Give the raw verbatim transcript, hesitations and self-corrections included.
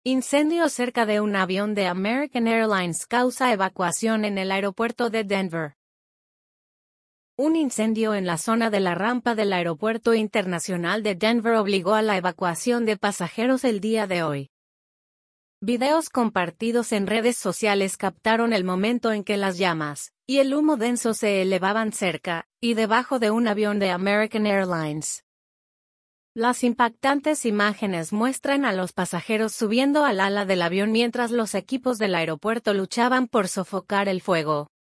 Incendio cerca de un avión de American Airlines causa evacuación en el aeropuerto de Denver. Un incendio en la zona de la rampa del Aeropuerto Internacional de Denver obligó a la evacuación de pasajeros el día de hoy. Videos compartidos en redes sociales captaron el momento en que las llamas y el humo denso se elevaban cerca y debajo de un avión de American Airlines. Las impactantes imágenes muestran a los pasajeros subiendo al ala del avión mientras los equipos del aeropuerto luchaban por sofocar el fuego.